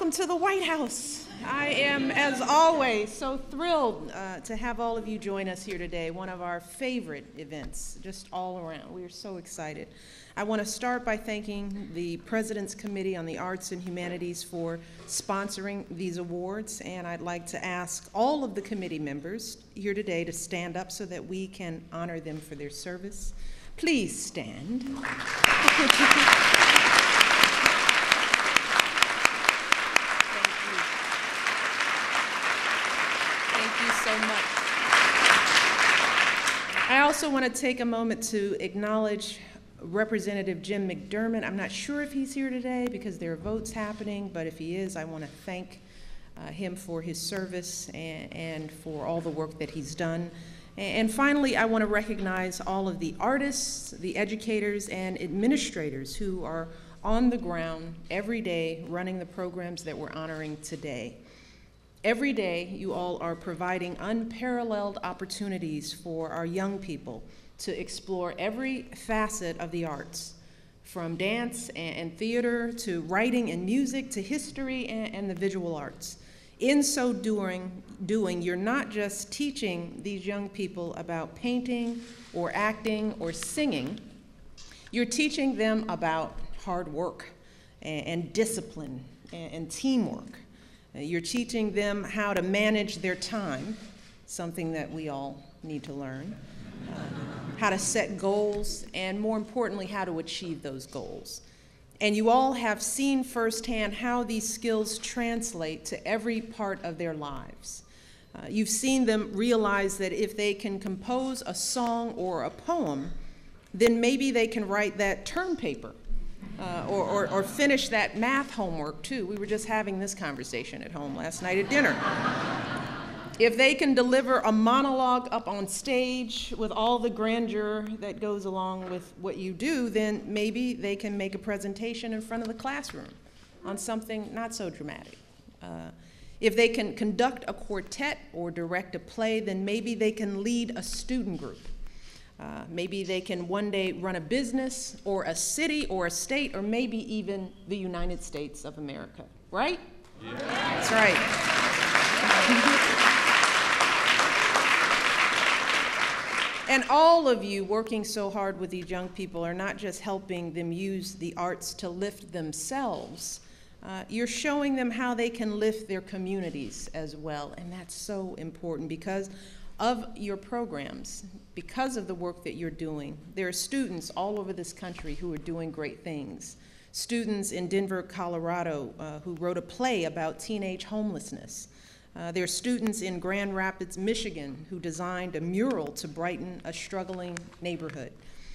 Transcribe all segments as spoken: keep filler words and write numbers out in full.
welcome to the White House. I am, as always, so thrilled uh, to have all of you join us here today, one of our favorite events, just all around. We are so excited. I want to start by thanking the President's Committee on the Arts and Humanities for sponsoring these awards, and I'd like to ask all of the committee members here today to stand up so that we can honor them for their service. Please stand. So much. I also want to take a moment to acknowledge Representative Jim McDermott. I'm not sure if he's here today because there are votes happening, but if he is, I want to thank uh, him for his service and, and for all the work that he's done. And finally, I want to recognize all of the artists, the educators, and administrators who are on the ground every day running the programs that we're honoring today. Every day, you all are providing unparalleled opportunities for our young people to explore every facet of the arts, from dance and theater to writing and music to history and the visual arts. In so doing, doing, you're not just teaching these young people about painting or acting or singing, you're teaching them about hard work and discipline and teamwork. You're teaching them how to manage their time, something that we all need to learn, uh, how to set goals, and more importantly, how to achieve those goals. And you all have seen firsthand how these skills translate to every part of their lives. Uh, you've seen them realize that if they can compose a song or a poem, then maybe they can write that term paper. Uh, or, or, or finish that math homework, too. We were just having this conversation at home last night at dinner. If they can deliver a monologue up on stage with all the grandeur that goes along with what you do, then maybe they can make a presentation in front of the classroom on something not so dramatic. Uh, if they can conduct a quartet or direct a play, then maybe they can lead a student group. Uh, maybe they can one day run a business or a city or a state or maybe even the United States of America, right? Yeah. That's right. And all of you working so hard with these young people are not just helping them use the arts to lift themselves, uh, you're showing them how they can lift their communities as well, and that's so important because of your programs, because of the work that you're doing. There are students all over this country who are doing great things. Students in Denver, Colorado, uh, who wrote a play about teenage homelessness. Uh, there are students in Grand Rapids, Michigan, who designed a mural to brighten a struggling neighborhood.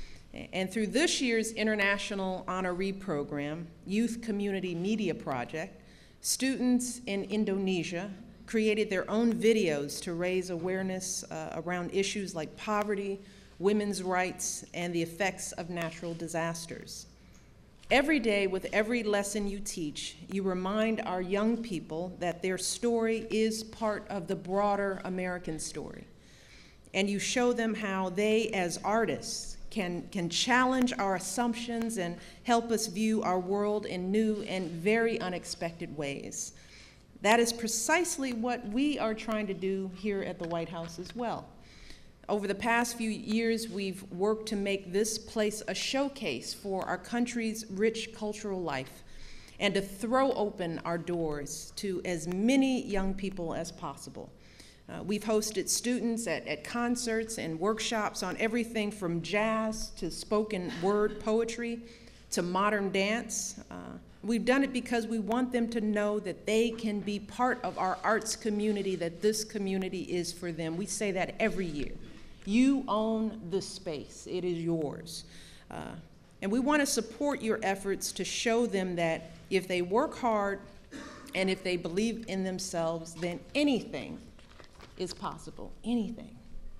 And through this year's International Honoree Program, Youth Community Media Project, students in Indonesia created their own videos to raise awareness uh, around issues like poverty, women's rights, and the effects of natural disasters. Every day, with every lesson you teach, you remind our young people that their story is part of the broader American story. And you show them how they, as artists, can, can challenge our assumptions and help us view our world in new and very unexpected ways. That is precisely what we are trying to do here at the White House as well. Over the past few years, we've worked to make this place a showcase for our country's rich cultural life and to throw open our doors to as many young people as possible. Uh, we've hosted students at, at concerts and workshops on everything from jazz to spoken word poetry to modern dance. Uh, We've done it because we want them to know that they can be part of our arts community, that this community is for them. We say that every year. You own this space. It is yours. Uh, and we want to support your efforts to show them that if they work hard and if they believe in themselves, then anything is possible, anything.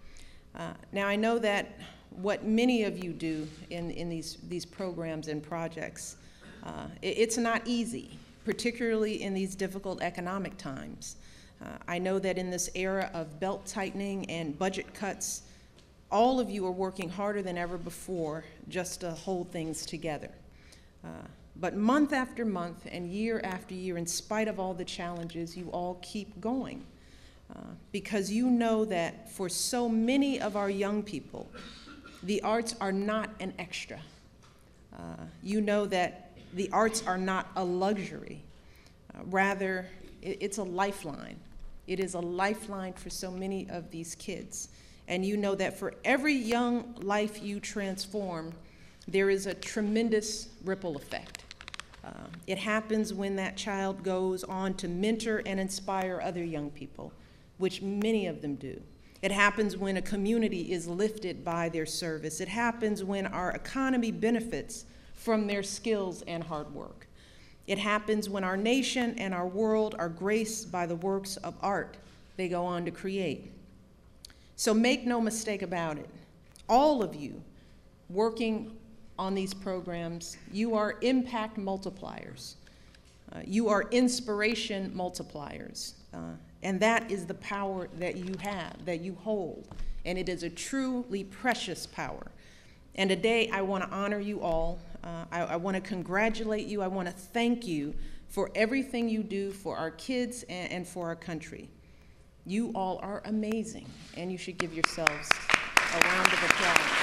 Uh, now, I know that what many of you do in, in these, these programs and projects, Uh, it, it's not easy, particularly in these difficult economic times. Uh, I know that in this era of belt tightening and budget cuts, all of you are working harder than ever before just to hold things together. Uh, but month after month and year after year, in spite of all the challenges, you all keep going. Uh, because you know that for so many of our young people, the arts are not an extra. Uh, you know that the arts are not a luxury. Uh, rather, it, it's a lifeline. It is a lifeline for so many of these kids. And you know that for every young life you transform, there is a tremendous ripple effect. Uh, it happens when that child goes on to mentor and inspire other young people, which many of them do. It happens when a community is lifted by their service. It happens when our economy benefits from their skills and hard work. It happens when our nation and our world are graced by the works of art they go on to create. So make no mistake about it. All of you working on these programs, you are impact multipliers. Uh, you are inspiration multipliers. Uh, and that is the power that you have, that you hold. And it is a truly precious power. And today I want to honor you all. Uh, I, I want to congratulate you. I want to thank you for everything you do for our kids and, and for our country. You all are amazing, and you should give yourselves a round of applause.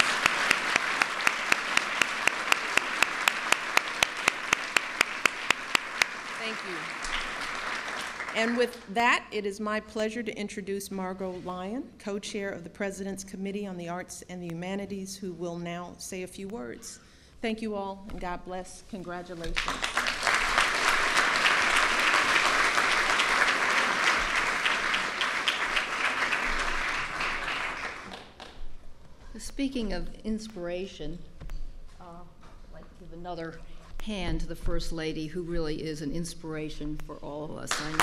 Thank you. And with that, it is my pleasure to introduce Margot Lyon, co-chair of the President's Committee on the Arts and the Humanities, who will now say a few words. Thank you all, and God bless. Congratulations. Speaking of inspiration, uh, I'd like to give another hand to the First Lady, who really is an inspiration for all of us, I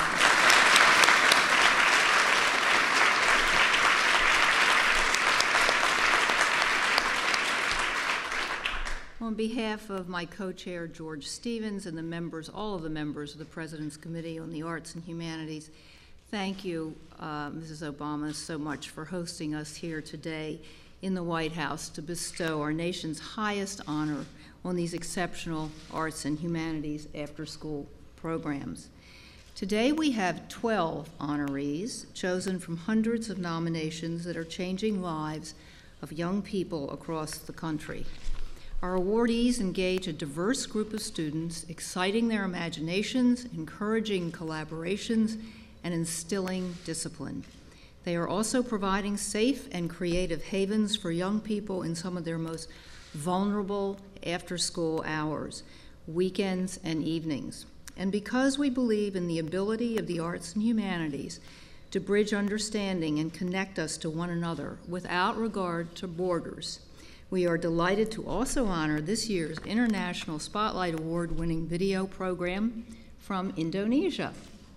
know. On behalf of my co-chair, George Stevens, and the members, all of the members of the President's Committee on the Arts and Humanities, thank you, uh, Missus Obama, so much for hosting us here today in the White House to bestow our nation's highest honor on these exceptional arts and humanities after-school programs. Today we have twelve honorees chosen from hundreds of nominations that are changing lives of young people across the country. Our awardees engage a diverse group of students, exciting their imaginations, encouraging collaborations, and instilling discipline. They are also providing safe and creative havens for young people in some of their most vulnerable after-school hours, weekends and evenings. And because we believe in the ability of the arts and humanities to bridge understanding and connect us to one another without regard to borders, we are delighted to also honor this year's International Spotlight Award-winning video program from Indonesia.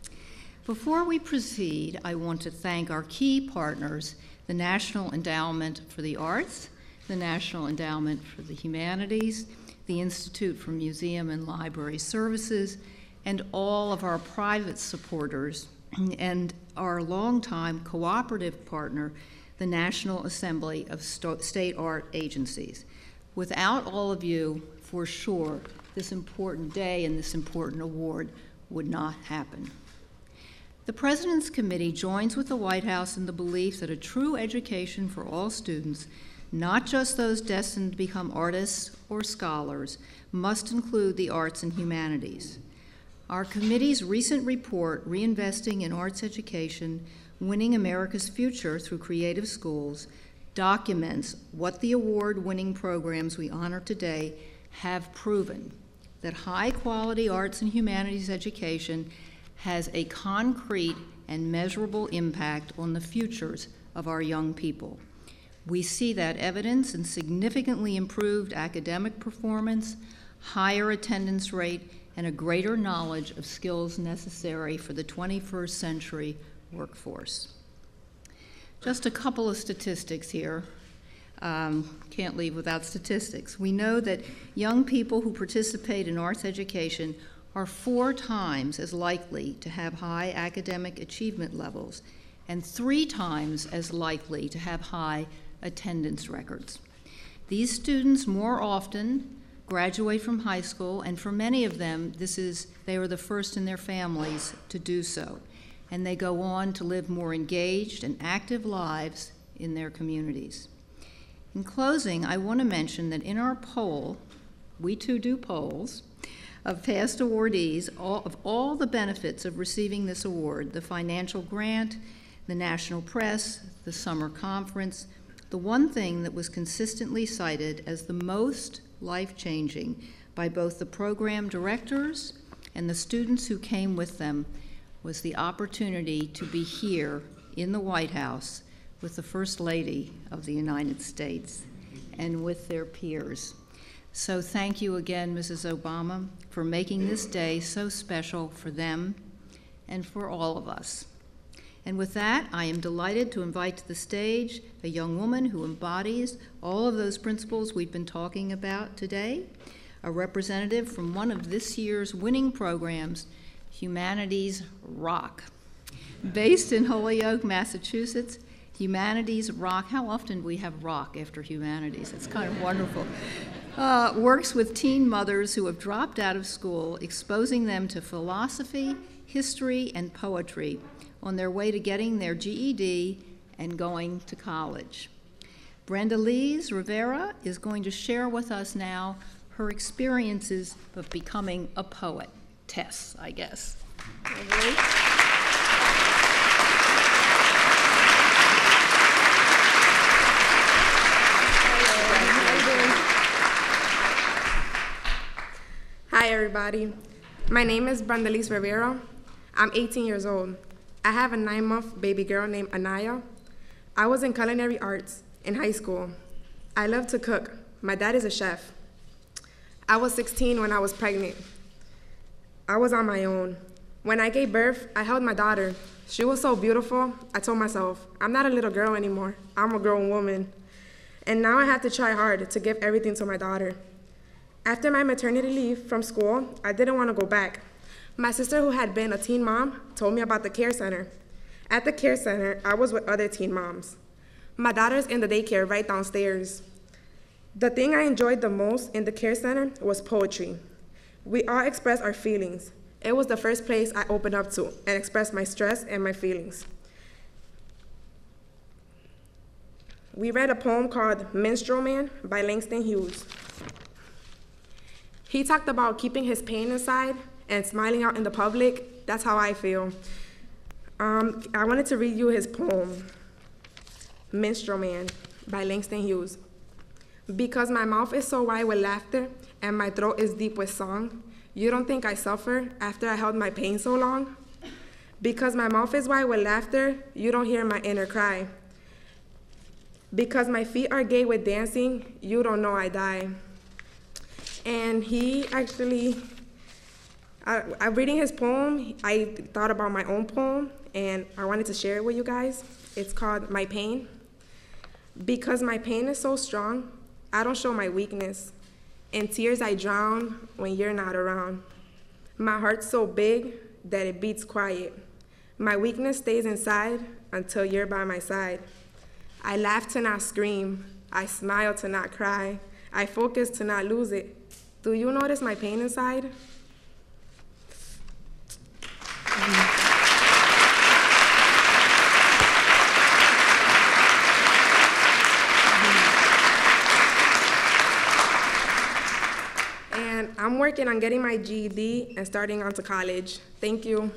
Before we proceed, I want to thank our key partners, the National Endowment for the Arts, the National Endowment for the Humanities, the Institute for Museum and Library Services, and all of our private supporters, and our longtime cooperative partner, the National Assembly of State Art Agencies. Without all of you, for sure, this important day and this important award would not happen. The President's Committee joins with the White House in the belief that a true education for all students, not just those destined to become artists or scholars, must include the arts and humanities. Our committee's recent report, Reinvesting in Arts Education, Winning America's Future Through Creative Schools, documents what the award-winning programs we honor today have proven, that high-quality arts and humanities education has a concrete and measurable impact on the futures of our young people. We see that evidence in significantly improved academic performance, higher attendance rate, and a greater knowledge of skills necessary for the twenty-first century workforce. Just a couple of statistics here. Um, can't leave without statistics. We know that young people who participate in arts education are four times as likely to have high academic achievement levels and three times as likely to have high attendance records. These students more often graduate from high school, and for many of them, this is, they are the first in their families to do so. And they go on to live more engaged and active lives in their communities. In closing, I want to mention that in our poll, we too do polls, of past awardees, all, of all the benefits of receiving this award, the financial grant, the national press, the summer conference, the one thing that was consistently cited as the most life-changing by both the program directors and the students who came with them was the opportunity to be here in the White House with the First Lady of the United States and with their peers. So thank you again, Missus Obama, for making this day so special for them and for all of us. And with that, I am delighted to invite to the stage a young woman who embodies all of those principles we've been talking about today, a representative from one of this year's winning programs, Humanities Rock. Based in Holyoke, Massachusetts, Humanities Rock, how often do we have rock after humanities? It's kind of wonderful. Uh, works with teen mothers who have dropped out of school, exposing them to philosophy, history, and poetry on their way to getting their G E D and going to college. Brenda Lees Rivera is going to share with us now her experiences of becoming a poet. Tess, I guess. Hi, everybody. My name is Brenda Lees Rivera. I'm eighteen years old. I have a nine-month baby girl named Anaya. I was in culinary arts in high school. I love to cook. My dad is a chef. I was sixteen when I was pregnant. I was on my own. When I gave birth, I held my daughter. She was so beautiful, I told myself, I'm not a little girl anymore. I'm a grown woman. And now I have to try hard to give everything to my daughter. After my maternity leave from school, I didn't want to go back. My sister, who had been a teen mom, told me about the care center. At the care center, I was with other teen moms. My daughter's in the daycare right downstairs. The thing I enjoyed the most in the care center was poetry. We all expressed our feelings. It was the first place I opened up to and expressed my stress and my feelings. We read a poem called Minstrel Man by Langston Hughes. He talked about keeping his pain inside and smiling out in the public. That's how I feel. Um, I wanted to read you his poem, Minstrel Man by Langston Hughes. Because my mouth is so wide with laughter and my throat is deep with song, you don't think I suffer after I held my pain so long? Because my mouth is wide with laughter, you don't hear my inner cry. Because my feet are gay with dancing, you don't know I die. And he actually, I, I'm reading his poem, I thought about my own poem, and I wanted to share it with you guys. It's called My Pain. Because my pain is so strong, I don't show my weakness. In tears I drown when you're not around. My heart's so big that it beats quiet. My weakness stays inside until you're by my side. I laugh to not scream. I smile to not cry. I focus to not lose it. Do you notice my pain inside? And I'm working on getting my G E D and starting on to college. Thank you.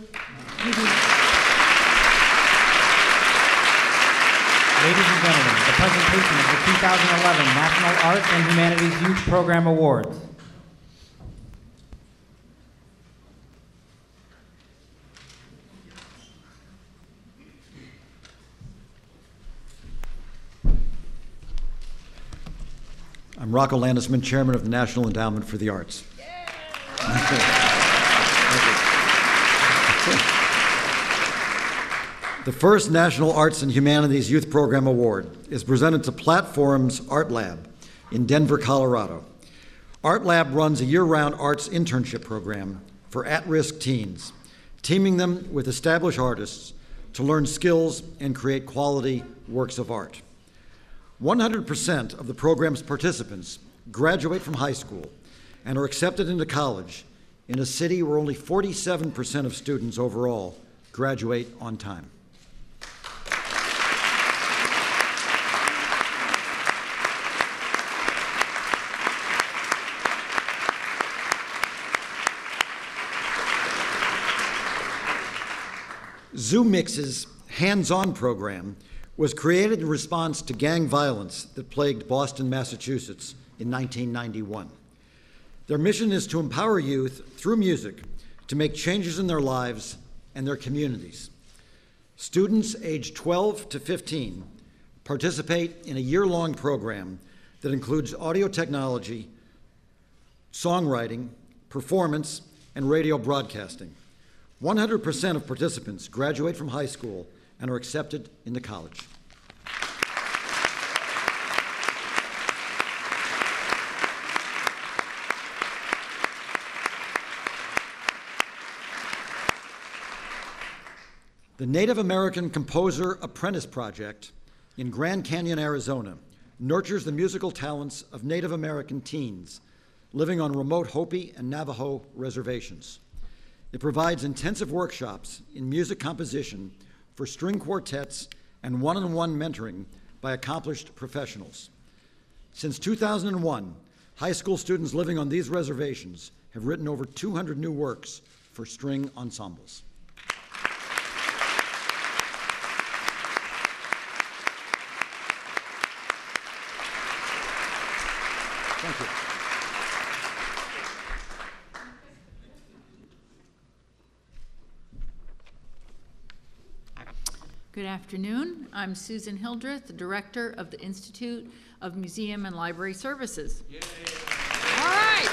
Ladies and gentlemen, the presentation of the two thousand eleven National Arts and Humanities Youth Program Awards. I'm Rocco Landesman, Chairman of the National Endowment for the Arts. The first National Arts and Humanities Youth Program Award is presented to Platforms Art Lab in Denver, Colorado. Art Lab runs a year-round arts internship program for at-risk teens, teaming them with established artists to learn skills and create quality works of art. one hundred percent of the program's participants graduate from high school and are accepted into college in a city where only forty-seven percent of students overall graduate on time. Zoo Mix's hands-on program was created in response to gang violence that plagued Boston, Massachusetts in nineteen ninety-one. Their mission is to empower youth through music to make changes in their lives and their communities. Students aged twelve to fifteen participate in a year-long program that includes audio technology, songwriting, performance, and radio broadcasting. one hundred percent of participants graduate from high school and are accepted into college. The Native American Composer Apprentice Project in Grand Canyon, Arizona, nurtures the musical talents of Native American teens living on remote Hopi and Navajo reservations. It provides intensive workshops in music composition for string quartets and one-on-one mentoring by accomplished professionals. Since two thousand one, high school students living on these reservations have written over two hundred new works for string ensembles. Thank you. Good afternoon. I'm Susan Hildreth, the Director of the Institute of Museum and Library Services. Yay. All right.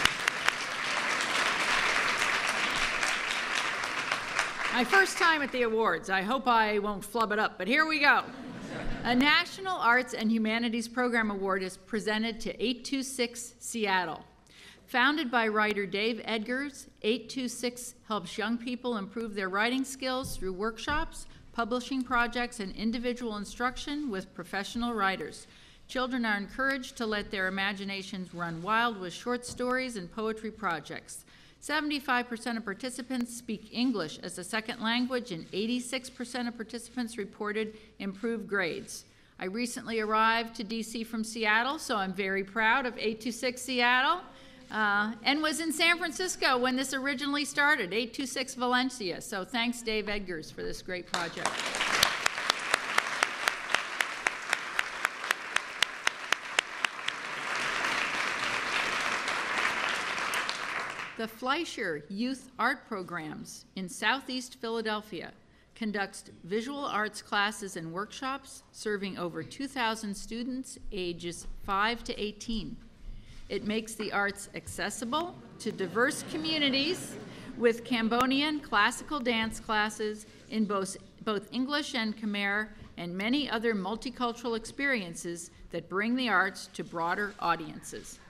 My first time at the awards. I hope I won't flub it up, but here we go. A National Arts and Humanities Program Award is presented to eight two six Seattle. Founded by writer Dave Edgars, eight two six helps young people improve their writing skills through workshops, publishing projects, and individual instruction with professional writers. Children are encouraged to let their imaginations run wild with short stories and poetry projects. seventy-five percent of participants speak English as a second language, and eighty-six percent of participants reported improved grades. I recently arrived to D C from Seattle, so I'm very proud of eight two six Seattle, uh, and was in San Francisco when this originally started, eight two six Valencia. So thanks, Dave Edgars, for this great project. The Fleischer Youth Art Programs in Southeast Philadelphia conducts visual arts classes and workshops serving over two thousand students ages five to eighteen. It makes the arts accessible to diverse communities with Cambodian classical dance classes in both, both English and Khmer, and many other multicultural experiences that bring the arts to broader audiences.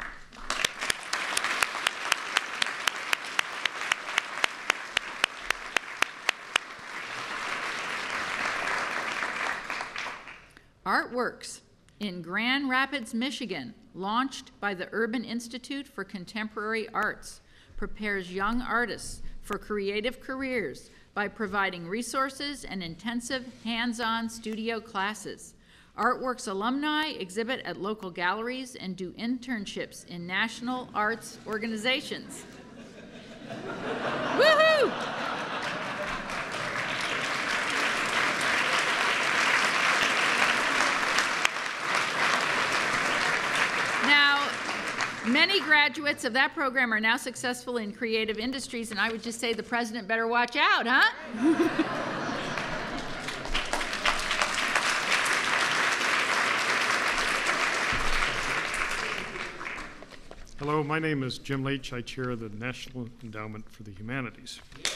Artworks in Grand Rapids, Michigan, launched by the Urban Institute for Contemporary Arts, prepares young artists for creative careers by providing resources and intensive hands-on studio classes. Artworks alumni exhibit at local galleries and do internships in national arts organizations. Woohoo! Now, many graduates of that program are now successful in creative industries, and I would just say the president better watch out, huh? Hello, my name is Jim Leach. I chair the National Endowment for the Humanities.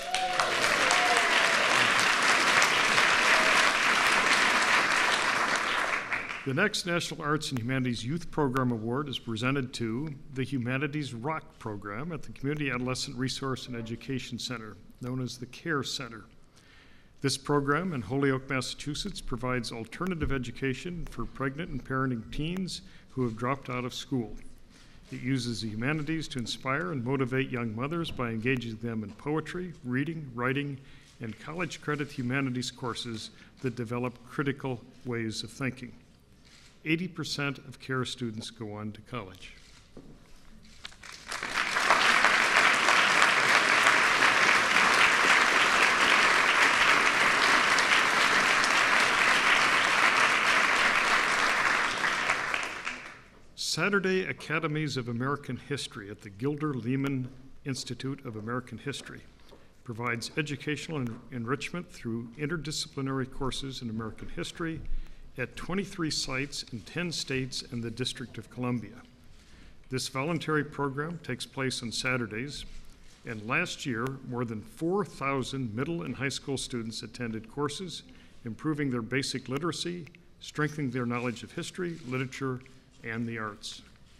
The next National Arts and Humanities Youth Program Award is presented to the Humanities Rock Program at the Community Adolescent Resource and Education Center, known as the CARE Center. This program in Holyoke, Massachusetts provides alternative education for pregnant and parenting teens who have dropped out of school. It uses the humanities to inspire and motivate young mothers by engaging them in poetry, reading, writing, and college credit humanities courses that develop critical ways of thinking. eighty percent of CARE students go on to college. Saturday Academies of American History at the Gilder Leman Institute of American History provides educational en- enrichment through interdisciplinary courses in American history at twenty-three sites in ten states and the District of Columbia. This voluntary program takes place on Saturdays, and last year, more than four thousand middle and high school students attended courses, improving their basic literacy, strengthening their knowledge of history, literature, and the arts.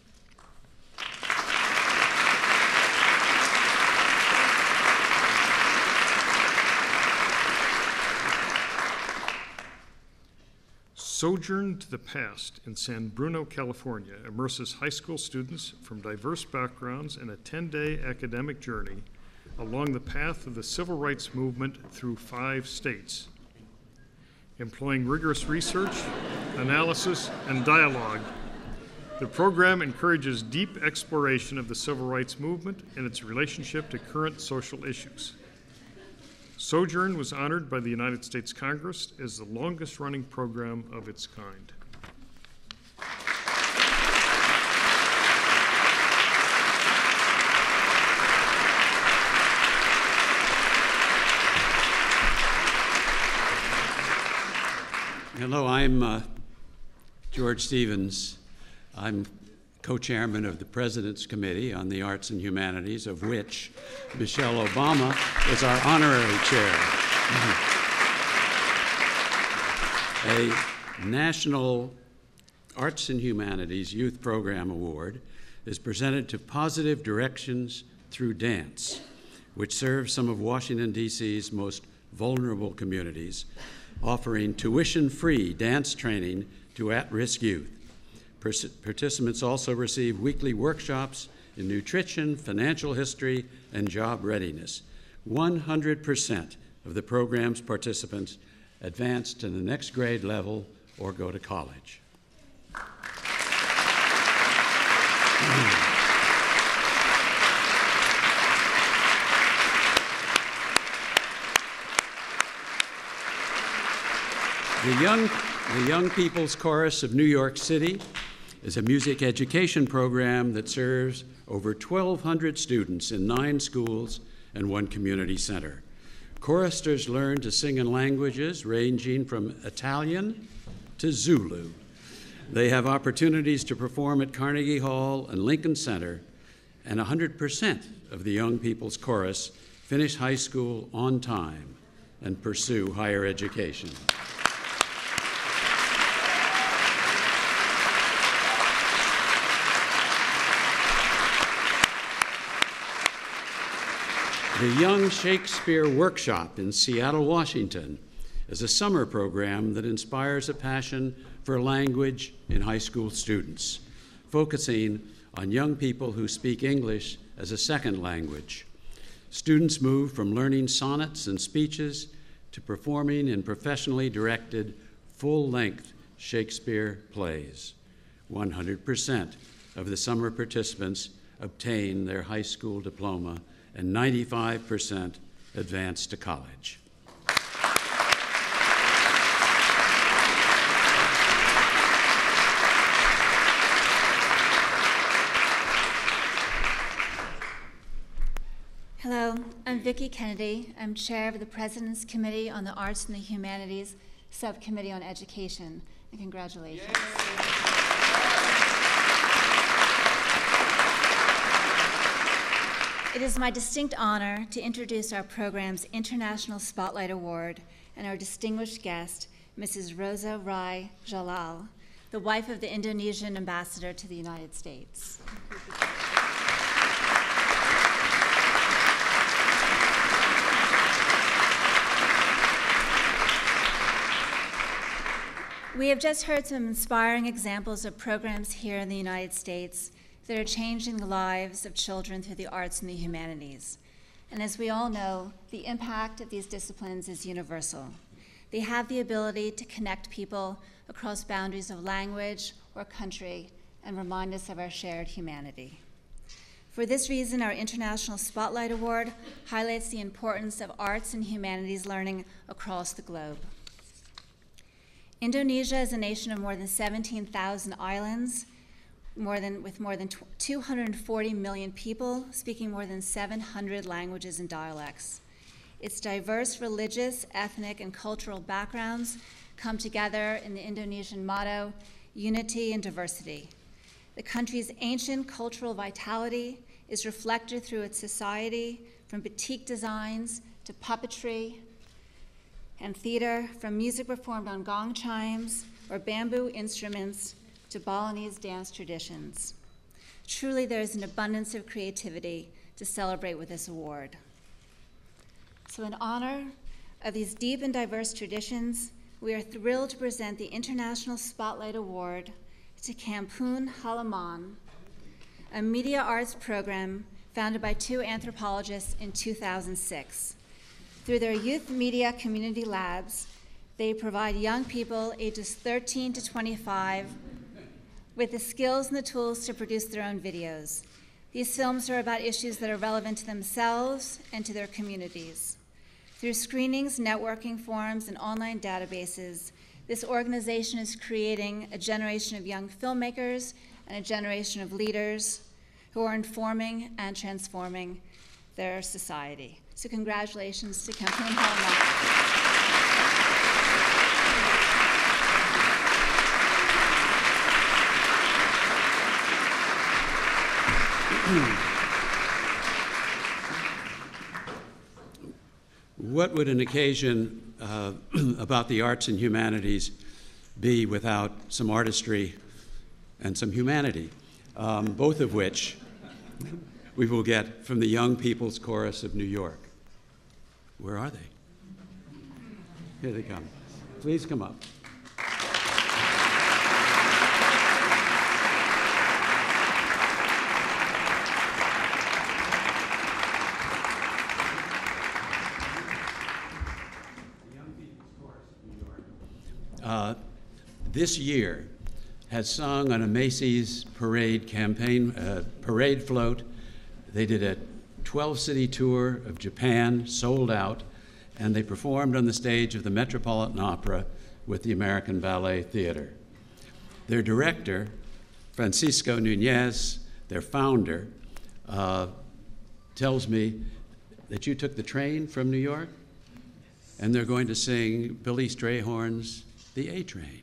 Sojourn to the Past in San Bruno, California immerses high school students from diverse backgrounds in a ten-day academic journey along the path of the civil rights movement through five states. Employing rigorous research, analysis, and dialogue, the program encourages deep exploration of the civil rights movement and its relationship to current social issues. Sojourn was honored by the United States Congress as the longest-running program of its kind. Hello, I'm uh, George Stevens. I'm co-chairman of the President's Committee on the Arts and Humanities, of which Michelle Obama is our honorary chair. A National Arts and Humanities Youth Program Award is presented to Positive Directions Through Dance, which serves some of Washington, D C's most vulnerable communities, offering tuition-free dance training to at-risk youth. Participants also receive weekly workshops in nutrition, financial history, and job readiness. one hundred percent of the program's participants advance to the next grade level or go to college. The Young, the Young People's Chorus of New York City is a music education program that serves over twelve hundred students in nine schools and one community center. Choristers learn to sing in languages ranging from Italian to Zulu. They have opportunities to perform at Carnegie Hall and Lincoln Center, and one hundred percent of the Young People's Chorus finish high school on time and pursue higher education. The Young Shakespeare Workshop in Seattle, Washington is a summer program that inspires a passion for language in high school students, focusing on young people who speak English as a second language. Students move from learning sonnets and speeches to performing in professionally directed, full-length Shakespeare plays. one hundred percent of the summer participants obtain their high school diploma, and ninety-five percent advance to college. Hello, I'm Vicki Kennedy. I'm chair of the President's Committee on the Arts and the Humanities Subcommittee on Education, and congratulations. Yay. It is my distinct honor to introduce our program's International Spotlight Award and our distinguished guest, Missus Rosa Rai Jalal, the wife of the Indonesian ambassador to the United States. We have just heard some inspiring examples of programs here in the United States that are changing the lives of children through the arts and the humanities. And as we all know, the impact of these disciplines is universal. They have the ability to connect people across boundaries of language or country and remind us of our shared humanity. For this reason, our International Spotlight Award highlights the importance of arts and humanities learning across the globe. Indonesia is a nation of more than seventeen thousand islands, more than, with more than two hundred forty million people speaking more than seven hundred languages and dialects. Its diverse religious, ethnic, and cultural backgrounds come together in the Indonesian motto, unity and diversity. The country's ancient cultural vitality is reflected through its society, from batik designs to puppetry and theater, from music performed on gong chimes or bamboo instruments to Balinese dance traditions. Truly, there is an abundance of creativity to celebrate with this award. So in honor of these deep and diverse traditions, we are thrilled to present the International Spotlight Award to Kampung Halaman, a media arts program founded by two anthropologists in two thousand six. Through their youth media community labs, they provide young people ages thirteen to twenty-five with the skills and the tools to produce their own videos. These films are about issues that are relevant to themselves and to their communities. Through screenings, networking forums, and online databases, this organization is creating a generation of young filmmakers and a generation of leaders who are informing and transforming their society. So congratulations to Kampung Halaman. What would an occasion uh, about the arts and humanities be without some artistry and some humanity, um, both of which we will get from the Young People's Chorus of New York. Where are they? Here they come. Please come up. Uh, this year has sung on a Macy's parade campaign, uh, parade float. They did a twelve-city tour of Japan, sold out, and they performed on the stage of the Metropolitan Opera with the American Ballet Theater. Their director, Francisco Nunez, their founder, uh, tells me that you took the train from New York, and they're going to sing Billy Strayhorn's The A-Train.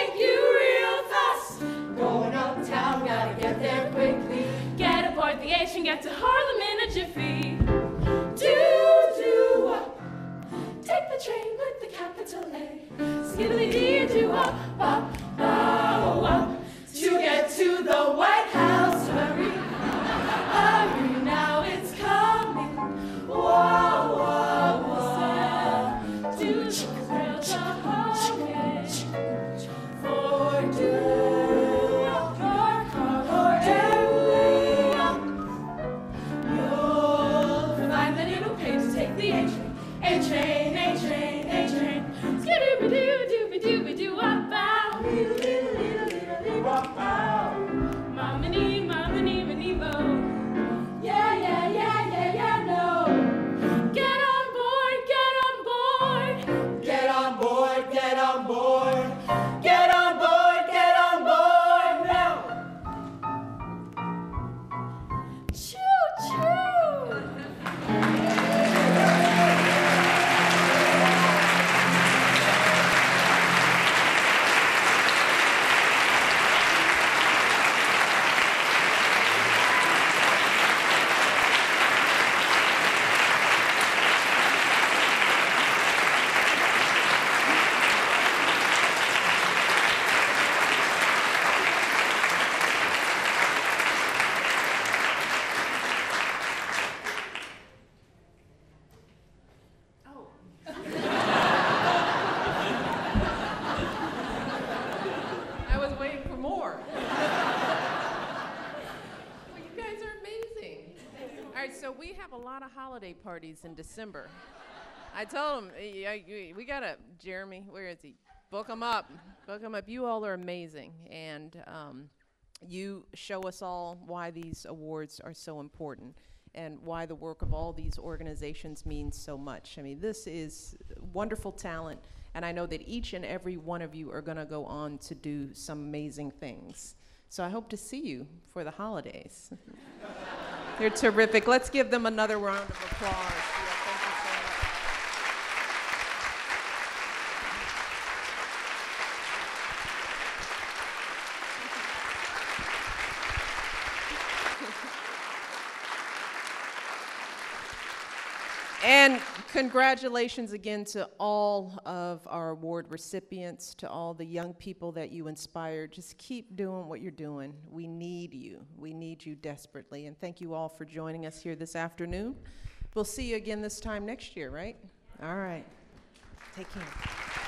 The nation, get to Harlem in a jiffy. Do, do, take the train with the capital A. Skibbity-dee-doo-wop, bop, bow, wop. To get to the White House, hurry, hurry, now it's coming. Whoa, whoa, whoa. Do the girls a humming. For do, for car, or airplane. You'll find that it'll pay to take the A train, A train, A train, A train. Skidoo-ba-doo-doo-ba-doo-ba-doo-wop-bow. Mama-nee, mama-nee, mani-bo. Yeah, yeah, yeah, yeah, yeah, no. Get on board, get on board. Get on board, get on board. Get on board, get on board now. Choo-choo. I was waiting for more. Well, you guys are amazing. All right, so we have a lot of holiday parties in December. I told him, we gotta, Jeremy, where is he? Book him up, book him up. You all are amazing, and um, you show us all why these awards are so important and why the work of all these organizations means so much. I mean, this is wonderful talent, and I know that each and every one of you are gonna go on to do some amazing things. So I hope to see you for the holidays. They're terrific. Let's give them another round of applause. Yeah, thank you so much. And congratulations again to all of our award recipients, to all the young people that you inspired. Just keep doing what you're doing. We need you. We need you desperately. And thank you all for joining us here this afternoon. We'll see you again this time next year, right? All right. Take care.